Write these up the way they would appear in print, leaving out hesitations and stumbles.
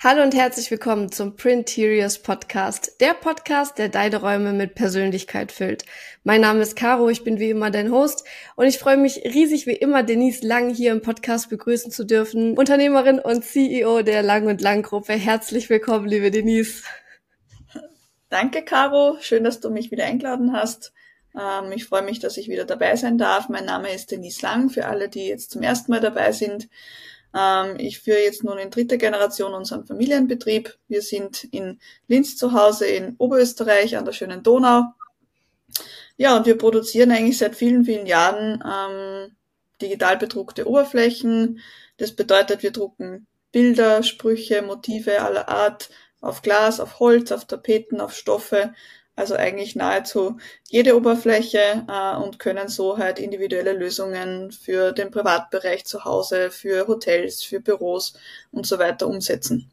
Hallo und herzlich willkommen zum Printeriors Podcast, der Podcast, der deine Räume mit Persönlichkeit füllt. Mein Name ist Caro, ich bin wie immer dein Host und ich freue mich riesig wie immer, Denise Lang hier im Podcast begrüßen zu dürfen, Unternehmerin und CEO der Lang und Lang Gruppe. Herzlich willkommen, liebe Denise. Danke, Caro. Schön, dass du mich wieder eingeladen hast. Ich freue mich, dass ich wieder dabei sein darf. Mein Name ist Denise Lang, für alle, die jetzt zum ersten Mal dabei sind. Ich führe jetzt nun in dritter Generation unseren Familienbetrieb. Wir sind in Linz zu Hause in Oberösterreich an der schönen Donau. Ja, und wir produzieren eigentlich seit vielen, vielen Jahren digital bedruckte Oberflächen. Das bedeutet, wir drucken Bilder, Sprüche, Motive aller Art auf Glas, auf Holz, auf Tapeten, auf Stoffe. Also eigentlich nahezu jede Oberfläche und können so halt individuelle Lösungen für den Privatbereich zu Hause, für Hotels, für Büros und so weiter umsetzen.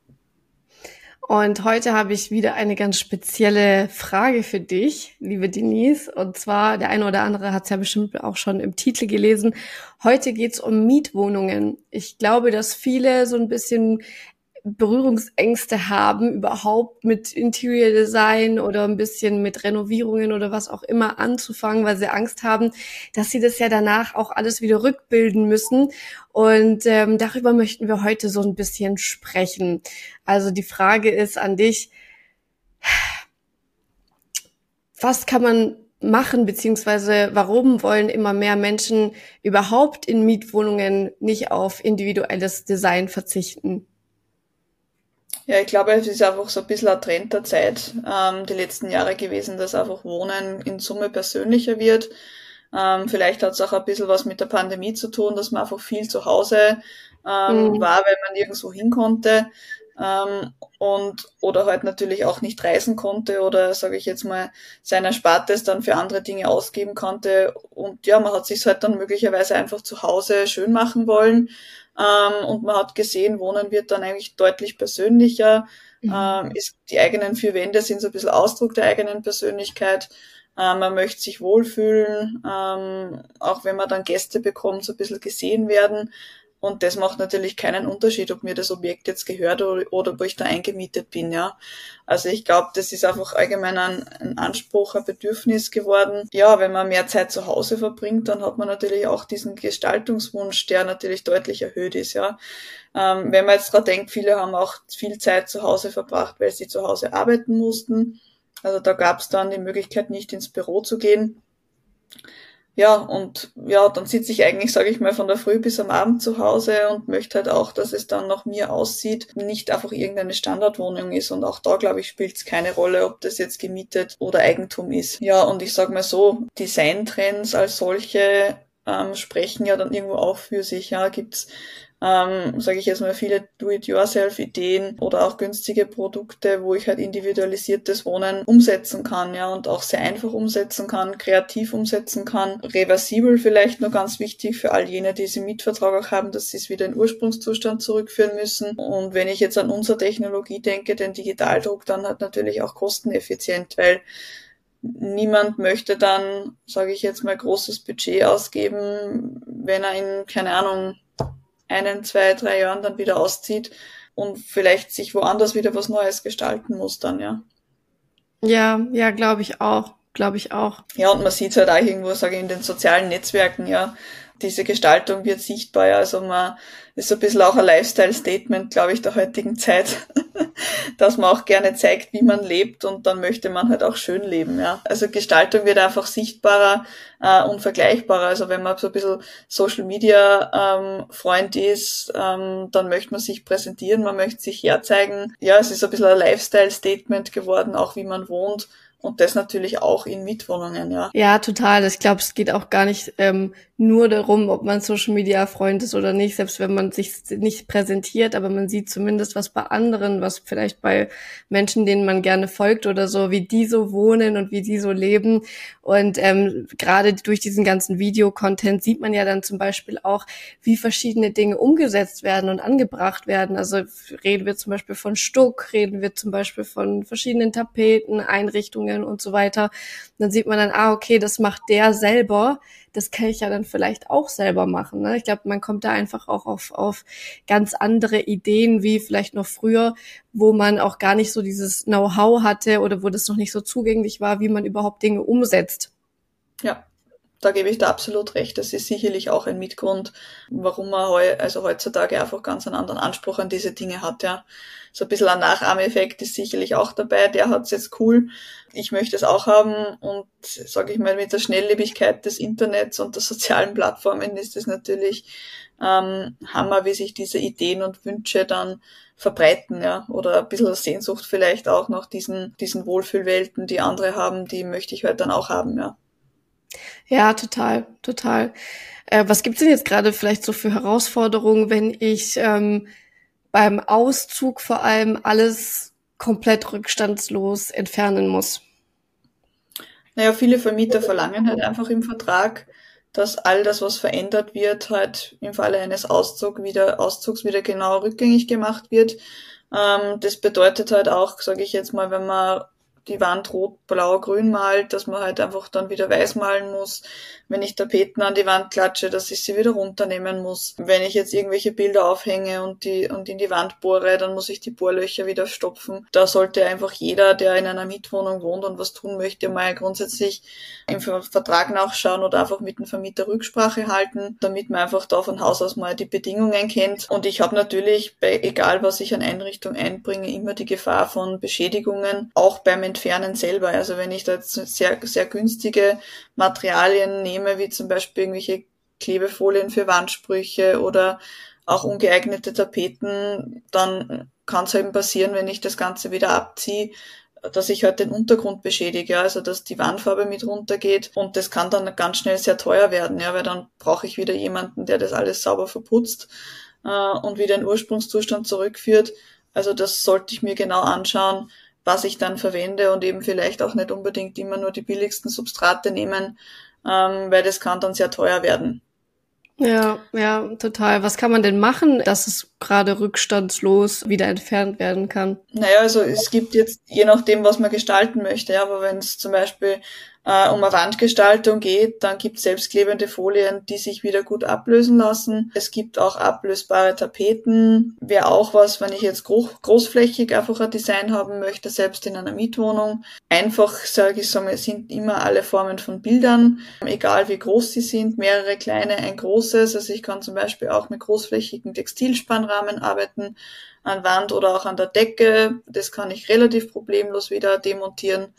Und heute habe ich wieder eine ganz spezielle Frage für dich, liebe Denise. Und zwar, der eine oder andere hat es ja bestimmt auch schon im Titel gelesen. Heute geht es um Mietwohnungen. Ich glaube, dass viele so ein bisschen Berührungsängste haben, überhaupt mit Interior Design oder ein bisschen mit Renovierungen oder was auch immer anzufangen, weil sie Angst haben, dass sie das ja danach auch alles wieder rückbilden müssen. Und darüber möchten wir heute so ein bisschen sprechen. Also die Frage ist an dich, was kann man machen, beziehungsweise warum wollen immer mehr Menschen überhaupt in Mietwohnungen nicht auf individuelles Design verzichten? Ja, ich glaube, es ist einfach so ein bisschen ein Trend der Zeit, die letzten Jahre gewesen, dass einfach Wohnen in Summe persönlicher wird. Vielleicht hat es auch ein bisschen was mit der Pandemie zu tun, dass man einfach viel zu Hause war, weil man nirgendwo hin konnte oder halt natürlich auch nicht reisen konnte oder, sage ich jetzt mal, sein Erspartes dann für andere Dinge ausgeben konnte. Und ja, man hat sich halt dann möglicherweise einfach zu Hause schön machen wollen. Und man hat gesehen, Wohnen wird dann eigentlich deutlich persönlicher. Die eigenen vier Wände sind so ein bisschen Ausdruck der eigenen Persönlichkeit. Man möchte sich wohlfühlen, auch wenn man dann Gäste bekommt, so ein bisschen gesehen werden. Und das macht natürlich keinen Unterschied, ob mir das Objekt jetzt gehört oder wo ich da eingemietet bin, ja. Also ich glaube, das ist einfach allgemein ein Anspruch, ein Bedürfnis geworden. Ja, wenn man mehr Zeit zu Hause verbringt, dann hat man natürlich auch diesen Gestaltungswunsch, der natürlich deutlich erhöht ist, ja. Wenn man jetzt gerade denkt, viele haben auch viel Zeit zu Hause verbracht, weil sie zu Hause arbeiten mussten. Also da gab es dann die Möglichkeit, nicht ins Büro zu gehen. Ja, und ja, dann sitze ich eigentlich, sage ich mal, von der Früh bis am Abend zu Hause und möchte halt auch, dass es dann nach mir aussieht, nicht einfach irgendeine Standardwohnung ist. Und auch da, glaube ich, spielt es keine Rolle, ob das jetzt gemietet oder Eigentum ist. Ja, und ich sage mal so, Designtrends als solche sprechen ja dann irgendwo auch für sich. Ja, gibt's sage ich jetzt mal, viele Do-it-yourself-Ideen oder auch günstige Produkte, wo ich halt individualisiertes Wohnen umsetzen kann, ja, und auch sehr einfach umsetzen kann, kreativ umsetzen kann. Reversibel vielleicht noch ganz wichtig für all jene, die sie im Mietvertrag auch haben, dass sie es wieder in den Ursprungszustand zurückführen müssen. Und wenn ich jetzt an unsere Technologie denke, den Digitaldruck, dann halt natürlich auch kosteneffizient, weil niemand möchte dann, sage ich jetzt mal, großes Budget ausgeben, wenn er in, keine Ahnung, 1, 2, 3 Jahren dann wieder auszieht und vielleicht sich woanders wieder was Neues gestalten muss dann, ja. Ja, glaube ich auch. Ja, und man sieht es halt auch irgendwo, sage ich, in den sozialen Netzwerken, ja. Diese Gestaltung wird sichtbar, ja. Also man ist so ein bisschen auch ein Lifestyle-Statement, glaube ich, der heutigen Zeit, dass man auch gerne zeigt, wie man lebt und dann möchte man halt auch schön leben, ja. Also Gestaltung wird einfach sichtbarer und vergleichbarer. Also wenn man so ein bisschen Social Media Freund ist, dann möchte man sich präsentieren, man möchte sich herzeigen. Ja, es ist ein bisschen ein Lifestyle-Statement geworden, auch wie man wohnt. Und das natürlich auch in Mietwohnungen, ja. Ja, total. Ich glaube, es geht auch gar nicht nur darum, ob man Social Media Freund ist oder nicht, selbst wenn man sich nicht präsentiert, aber man sieht zumindest was bei anderen, was vielleicht bei Menschen, denen man gerne folgt oder so, wie die so wohnen und wie die so leben. Und gerade durch diesen ganzen Videocontent sieht man ja dann zum Beispiel auch, wie verschiedene Dinge umgesetzt werden und angebracht werden. Also reden wir zum Beispiel von Stuck, reden wir zum Beispiel von verschiedenen Tapeten, Einrichtungen Mietwohnungen und so weiter. Und dann sieht man dann, okay, das macht der selber. Das kann ich ja dann vielleicht auch selber machen. Ne? Ich glaube, man kommt da einfach auch auf ganz andere Ideen, wie vielleicht noch früher, wo man auch gar nicht so dieses Know-how hatte oder wo das noch nicht so zugänglich war, wie man überhaupt Dinge umsetzt. Ja, da gebe ich da absolut recht. Das ist sicherlich auch ein Mitgrund, warum man heutzutage einfach ganz einen anderen Anspruch an diese Dinge hat. Ja, so ein bisschen ein Nachahmeffekt ist sicherlich auch dabei. Der hat's jetzt cool. Ich möchte es auch haben und, sage ich mal, mit der Schnelllebigkeit des Internets und der sozialen Plattformen ist es natürlich Hammer, wie sich diese Ideen und Wünsche dann verbreiten, ja, oder ein bisschen Sehnsucht vielleicht auch nach diesen Wohlfühlwelten, die andere haben, die möchte ich halt dann auch haben, ja. Ja, total, total. Was gibt's denn jetzt gerade vielleicht so für Herausforderungen, wenn ich beim Auszug vor allem alles komplett rückstandslos entfernen muss? Naja, viele Vermieter verlangen halt einfach im Vertrag, dass all das, was verändert wird, halt im Falle eines Auszugs wieder genau rückgängig gemacht wird. Das bedeutet halt auch, sage ich jetzt mal, wenn man die Wand rot, blau, grün malt, dass man halt einfach dann wieder weiß malen muss. Wenn ich Tapeten an die Wand klatsche, dass ich sie wieder runternehmen muss. Wenn ich jetzt irgendwelche Bilder aufhänge und in die Wand bohre, dann muss ich die Bohrlöcher wieder stopfen. Da sollte einfach jeder, der in einer Mietwohnung wohnt und was tun möchte, mal grundsätzlich im Vertrag nachschauen oder einfach mit dem Vermieter Rücksprache halten, damit man einfach da von Haus aus mal die Bedingungen kennt. Und ich habe natürlich, egal was ich an Einrichtung einbringe, immer die Gefahr von Beschädigungen, auch beim Entfernen selber. Also wenn ich da jetzt sehr, sehr günstige Materialien nehme, wie zum Beispiel irgendwelche Klebefolien für Wandsprüche oder auch ungeeignete Tapeten, dann kann es eben passieren, wenn ich das Ganze wieder abziehe, dass ich halt den Untergrund beschädige, ja, also dass die Wandfarbe mit runtergeht und das kann dann ganz schnell sehr teuer werden, ja, weil dann brauche ich wieder jemanden, der das alles sauber verputzt und wieder in den Ursprungszustand zurückführt. Also das sollte ich mir genau anschauen, was ich dann verwende und eben vielleicht auch nicht unbedingt immer nur die billigsten Substrate nehmen, weil das kann dann sehr teuer werden. Ja, ja, total. Was kann man denn machen, dass es gerade rückstandslos wieder entfernt werden kann? Naja, also es gibt jetzt, je nachdem, was man gestalten möchte, ja, aber wenn es zum Beispiel um eine Wandgestaltung geht, dann gibt es selbstklebende Folien, die sich wieder gut ablösen lassen. Es gibt auch ablösbare Tapeten. Wäre auch was, wenn ich jetzt großflächig einfach ein Design haben möchte, selbst in einer Mietwohnung. Einfach, sage ich so mal, sind immer alle Formen von Bildern, egal wie groß sie sind, mehrere kleine, ein großes. Also ich kann zum Beispiel auch mit großflächigen Textilspannrahmen arbeiten, an Wand oder auch an der Decke. Das kann ich relativ problemlos wieder demontieren.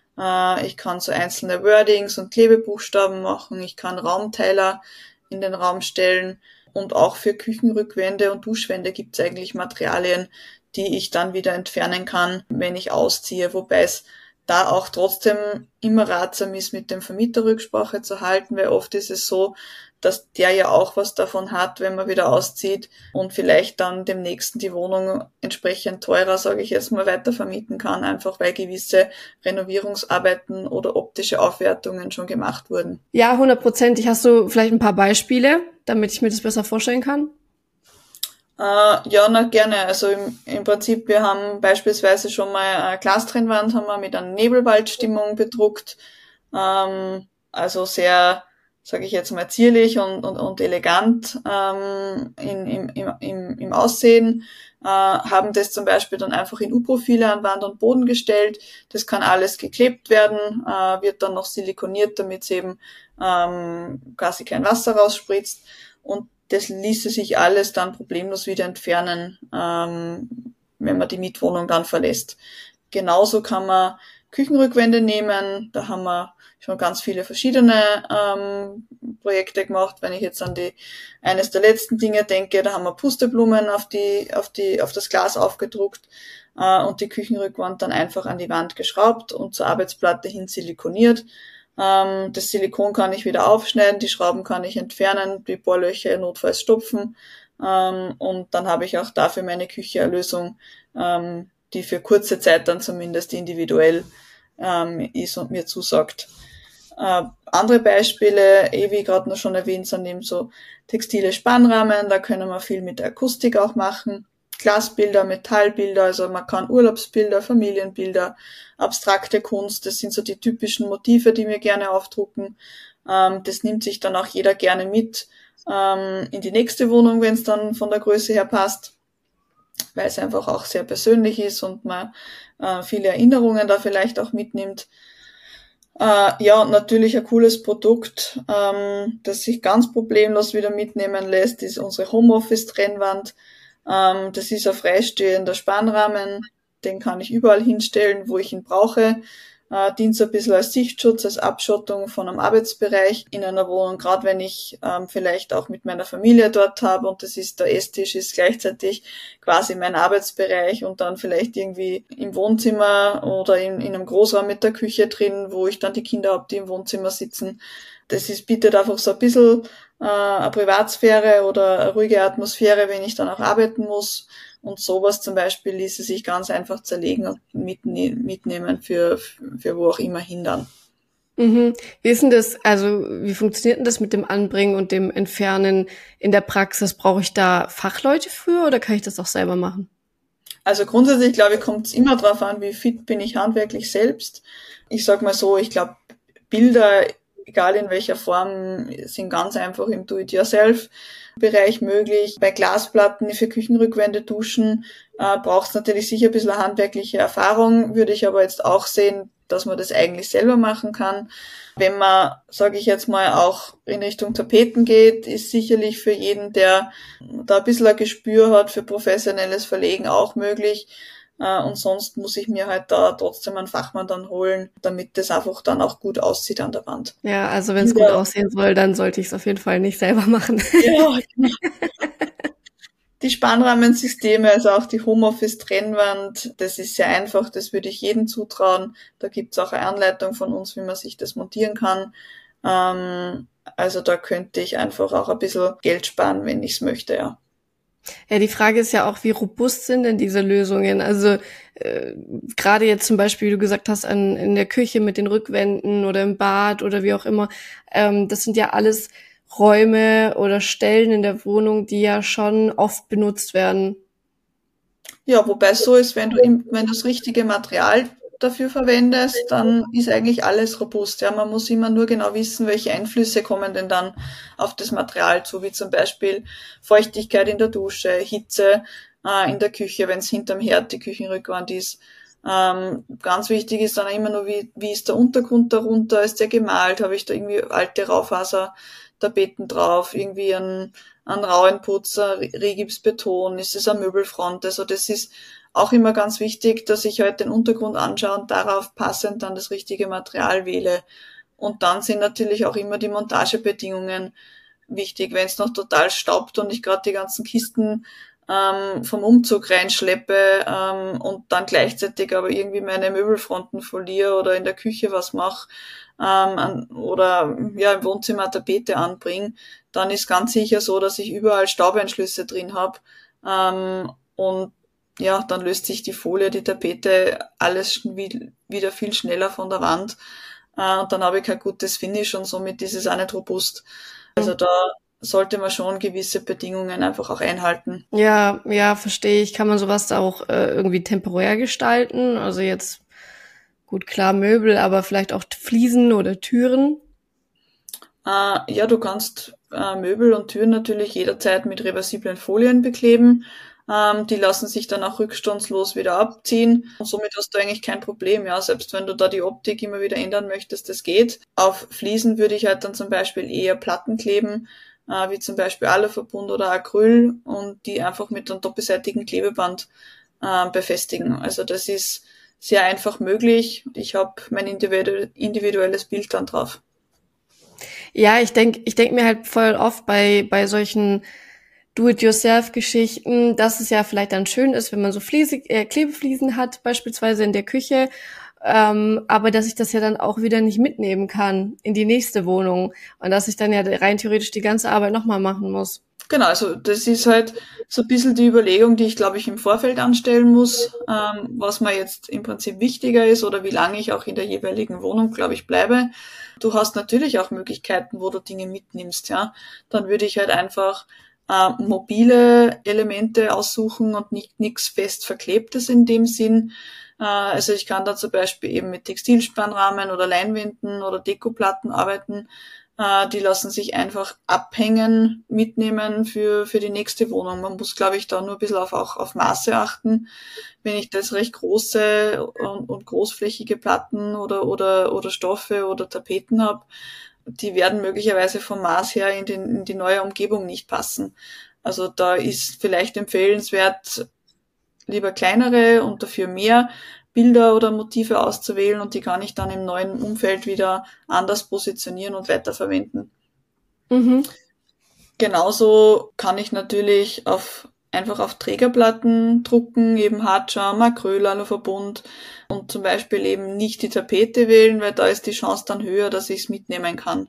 Ich kann so einzelne Wordings und Klebebuchstaben machen. Ich kann Raumteiler in den Raum stellen. Und auch für Küchenrückwände und Duschwände gibt es eigentlich Materialien, die ich dann wieder entfernen kann, wenn ich ausziehe. Wobei es da auch trotzdem immer ratsam ist, mit dem Vermieter Rücksprache zu halten, weil oft ist es so, dass der ja auch was davon hat, wenn man wieder auszieht und vielleicht dann dem Nächsten die Wohnung entsprechend teurer, sage ich jetzt mal, weitervermieten kann, einfach weil gewisse Renovierungsarbeiten oder optische Aufwertungen schon gemacht wurden. Ja, 100%. Hast du vielleicht ein paar Beispiele, damit ich mir das besser vorstellen kann? Ja, na gerne. Also im Prinzip, wir haben beispielsweise schon mal eine Glastrennwand haben wir mit einer Nebelwaldstimmung bedruckt. Also sehr, sage ich jetzt mal, zierlich und elegant im Aussehen. Haben das zum Beispiel dann einfach in U-Profile an Wand und Boden gestellt. Das kann alles geklebt werden, wird dann noch silikoniert, damit es eben quasi kein Wasser rausspritzt. Und das ließe sich alles dann problemlos wieder entfernen, wenn man die Mietwohnung dann verlässt. Genauso kann man Küchenrückwände nehmen. Da haben wir schon ganz viele verschiedene Projekte gemacht. Wenn ich jetzt an eines der letzten Dinge denke, da haben wir Pusteblumen auf das Glas aufgedruckt und die Küchenrückwand dann einfach an die Wand geschraubt und zur Arbeitsplatte hin silikoniert. Das Silikon kann ich wieder aufschneiden, die Schrauben kann ich entfernen, die Bohrlöcher notfalls stopfen und dann habe ich auch dafür meine Küche eine Lösung, die für kurze Zeit dann zumindest individuell ist und mir zusagt. Andere Beispiele, wie gerade noch schon erwähnt, sind eben so textile Spannrahmen, da können wir viel mit der Akustik auch machen. Glasbilder, Metallbilder, also man kann Urlaubsbilder, Familienbilder, abstrakte Kunst, das sind so die typischen Motive, die wir gerne aufdrucken. Das nimmt sich dann auch jeder gerne mit in die nächste Wohnung, wenn es dann von der Größe her passt, weil es einfach auch sehr persönlich ist und man viele Erinnerungen da vielleicht auch mitnimmt. Ja, und natürlich ein cooles Produkt, das sich ganz problemlos wieder mitnehmen lässt, ist unsere Homeoffice-Trennwand. Das ist ein freistehender Spannrahmen, den kann ich überall hinstellen, wo ich ihn brauche. Dient so ein bisschen als Sichtschutz, als Abschottung von einem Arbeitsbereich in einer Wohnung, gerade wenn ich vielleicht auch mit meiner Familie dort habe und das ist der Esstisch, ist gleichzeitig quasi mein Arbeitsbereich und dann vielleicht irgendwie im Wohnzimmer oder in einem Großraum mit der Küche drin, wo ich dann die Kinder habe, die im Wohnzimmer sitzen. Bietet einfach so ein bisschen eine Privatsphäre oder eine ruhige Atmosphäre, wenn ich dann auch arbeiten muss. Und sowas zum Beispiel ließe sich ganz einfach zerlegen und mitnehmen für wo auch immer hin dann. Mhm. Wie ist denn das, also wie funktioniert denn das mit dem Anbringen und dem Entfernen in der Praxis? Brauche ich da Fachleute für oder kann ich das auch selber machen? Also grundsätzlich, glaube ich, kommt es immer darauf an, wie fit bin ich handwerklich selbst. Ich sag mal so, ich glaube, Bilder, egal in welcher Form, sind ganz einfach im Do-it-yourself-Bereich möglich. Bei Glasplatten für Küchenrückwände, Duschen braucht es natürlich sicher ein bisschen handwerkliche Erfahrung, würde ich aber jetzt auch sehen, dass man das eigentlich selber machen kann. Wenn man, sage ich jetzt mal, auch in Richtung Tapeten geht, ist sicherlich für jeden, der da ein bisschen ein Gespür hat für professionelles Verlegen, auch möglich. Und sonst muss ich mir halt da trotzdem einen Fachmann dann holen, damit das einfach dann auch gut aussieht an der Wand. Ja, also wenn es gut aussehen soll, dann sollte ich es auf jeden Fall nicht selber machen. Ja, genau. Die Spannrahmensysteme, also auch die Homeoffice-Trennwand, das ist sehr einfach, das würde ich jedem zutrauen. Da gibt's auch eine Anleitung von uns, wie man sich das montieren kann. Also da könnte ich einfach auch ein bisschen Geld sparen, wenn ich's möchte, ja. Ja, die Frage ist ja auch, wie robust sind denn diese Lösungen? Also gerade jetzt zum Beispiel, wie du gesagt hast, in der Küche mit den Rückwänden oder im Bad oder wie auch immer, das sind ja alles Räume oder Stellen in der Wohnung, die ja schon oft benutzt werden. Ja, wobei es so ist, wenn du das richtige Material dafür verwendest, dann ist eigentlich alles robust. Ja, man muss immer nur genau wissen, welche Einflüsse kommen denn dann auf das Material zu, wie zum Beispiel Feuchtigkeit in der Dusche, Hitze in der Küche, wenn es hinterm Herd die Küchenrückwand ist. Ganz wichtig ist dann immer nur, wie ist der Untergrund darunter, ist der gemalt, habe ich da irgendwie alte Raufasertapeten drauf, irgendwie einen rauen Putzer, Rigipsbeton, ist es eine Möbelfront, also das ist auch immer ganz wichtig, dass ich halt den Untergrund anschaue und darauf passend dann das richtige Material wähle. Und dann sind natürlich auch immer die Montagebedingungen wichtig. Wenn es noch total staubt und ich gerade die ganzen Kisten vom Umzug reinschleppe und dann gleichzeitig aber irgendwie meine Möbelfronten foliere oder in der Küche was mache oder ja im Wohnzimmer eine Tapete anbringe, dann ist ganz sicher so, dass ich überall Staubeinschlüsse drin habe und ja, dann löst sich die Folie, die Tapete, alles wieder viel schneller von der Wand. Und dann habe ich kein gutes Finish und somit ist es auch nicht robust. Also da sollte man schon gewisse Bedingungen einfach auch einhalten. Ja, ja, verstehe ich. Kann man sowas da auch irgendwie temporär gestalten? Also jetzt, gut, klar, Möbel, aber vielleicht auch Fliesen oder Türen? Ja, du kannst Möbel und Türen natürlich jederzeit mit reversiblen Folien bekleben. Die lassen sich dann auch rückstandslos wieder abziehen. Und somit hast du eigentlich kein Problem, ja. Selbst wenn du da die Optik immer wieder ändern möchtest, das geht. Auf Fliesen würde ich halt dann zum Beispiel eher Platten kleben, wie zum Beispiel Aluverbund oder Acryl und die einfach mit einem doppelseitigen Klebeband befestigen. Also das ist sehr einfach möglich. Ich habe mein individuelles Bild dann drauf. Ja, ich denk mir halt voll oft bei solchen Do-it-yourself-Geschichten, dass es ja vielleicht dann schön ist, wenn man so Klebefliesen hat, beispielsweise in der Küche, aber dass ich das ja dann auch wieder nicht mitnehmen kann in die nächste Wohnung und dass ich dann ja rein theoretisch die ganze Arbeit nochmal machen muss. Genau, also das ist halt so ein bisschen die Überlegung, die ich, glaube ich, im Vorfeld anstellen muss, was mir jetzt im Prinzip wichtiger ist oder wie lange ich auch in der jeweiligen Wohnung, glaube ich, bleibe. Du hast natürlich auch Möglichkeiten, wo du Dinge mitnimmst, ja. Dann würde ich halt einfach mobile Elemente aussuchen und nichts fest Verklebtes in dem Sinn. Also ich kann da zum Beispiel eben mit Textilspannrahmen oder Leinwänden oder Dekoplatten arbeiten. Die lassen sich einfach abhängen, mitnehmen für die nächste Wohnung. Man muss, glaube ich, da nur ein bisschen auch auf Maße achten. Wenn ich das recht große und großflächige Platten oder Stoffe oder Tapeten habe, die werden möglicherweise vom Maß her in die neue Umgebung nicht passen. Also da ist vielleicht empfehlenswert, lieber kleinere und dafür mehr Bilder oder Motive auszuwählen und die kann ich dann im neuen Umfeld wieder anders positionieren und weiterverwenden. Mhm. Genauso kann ich natürlich einfach auf Trägerplatten drucken, eben Hartschaum, Acryl, Aluverbund und zum Beispiel eben nicht die Tapete wählen, weil da ist die Chance dann höher, dass ich es mitnehmen kann.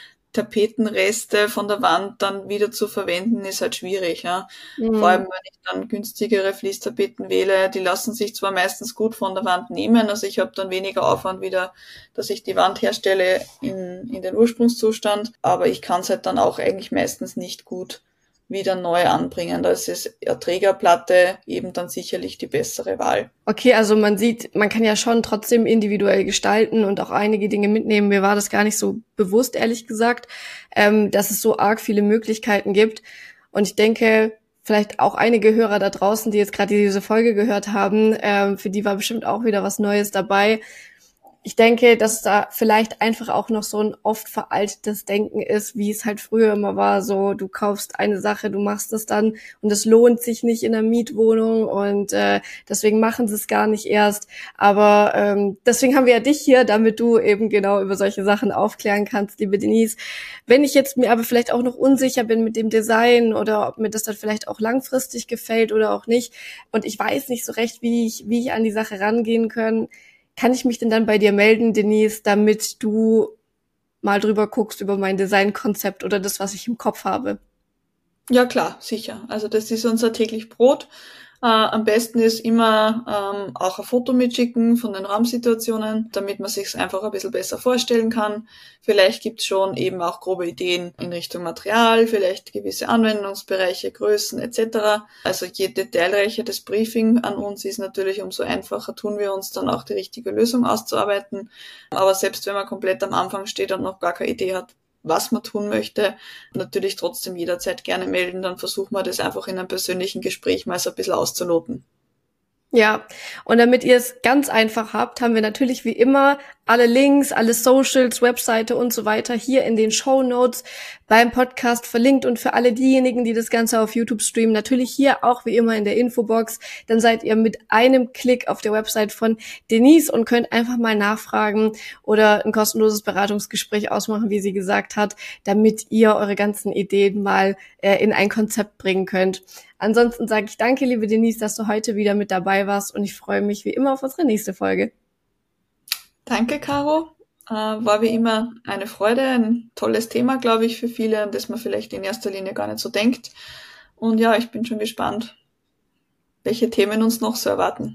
Tapetenreste von der Wand dann wieder zu verwenden, ist halt schwierig. Ja. Vor allem, wenn ich dann günstigere Fließtapeten wähle, die lassen sich zwar meistens gut von der Wand nehmen, also ich habe dann weniger Aufwand wieder, dass ich die Wand herstelle in den Ursprungszustand, aber ich kann es halt dann auch eigentlich meistens nicht gut wieder neu anbringen. Da ist eine Trägerplatte eben dann sicherlich die bessere Wahl. Okay, also man sieht, man kann ja schon trotzdem individuell gestalten und auch einige Dinge mitnehmen. Mir war das gar nicht so bewusst, ehrlich gesagt, dass es so arg viele Möglichkeiten gibt. Und ich denke, vielleicht auch einige Hörer da draußen, die jetzt gerade diese Folge gehört haben, für die war bestimmt auch wieder was Neues dabei. Ich denke, dass da vielleicht einfach auch noch so ein oft veraltetes Denken ist, wie es halt früher immer war, so du kaufst eine Sache, du machst es dann und es lohnt sich nicht in der Mietwohnung und deswegen machen sie es gar nicht erst. Aber deswegen haben wir ja dich hier, damit du eben genau über solche Sachen aufklären kannst, liebe Denise. Wenn ich jetzt mir aber vielleicht auch noch unsicher bin mit dem Design oder ob mir das dann vielleicht auch langfristig gefällt oder auch nicht und ich weiß nicht so recht, wie ich an die Sache rangehen kann ich mich denn dann bei dir melden, Denise, damit du mal drüber guckst über mein Designkonzept oder das, was ich im Kopf habe? Ja klar, sicher. Also das ist unser täglich Brot. Am besten ist immer auch ein Foto mitschicken von den Raumsituationen, damit man sich es einfach ein bisschen besser vorstellen kann. Vielleicht gibt's schon eben auch grobe Ideen in Richtung Material, vielleicht gewisse Anwendungsbereiche, Größen etc. Also je detailreicher das Briefing an uns ist, natürlich umso einfacher tun wir uns dann auch die richtige Lösung auszuarbeiten. Aber selbst wenn man komplett am Anfang steht und noch gar keine Idee hat, was man tun möchte, natürlich trotzdem jederzeit gerne melden, dann versuchen wir das einfach in einem persönlichen Gespräch mal so ein bisschen auszuloten. Ja, und damit ihr es ganz einfach habt, haben wir natürlich wie immer alle Links, alle Socials, Webseite und so weiter hier in den Shownotes beim Podcast verlinkt und für alle diejenigen, die das Ganze auf YouTube streamen, natürlich hier auch wie immer in der Infobox. Dann seid ihr mit einem Klick auf der Website von Denise und könnt einfach mal nachfragen oder ein kostenloses Beratungsgespräch ausmachen, wie sie gesagt hat, damit ihr eure ganzen Ideen mal in ein Konzept bringen könnt. Ansonsten sage ich danke, liebe Denise, dass du heute wieder mit dabei warst und ich freue mich wie immer auf unsere nächste Folge. Danke, Caro. War wie immer eine Freude, ein tolles Thema, glaube ich, für viele, an das man vielleicht in erster Linie gar nicht so denkt. Und ja, ich bin schon gespannt, welche Themen uns noch so erwarten.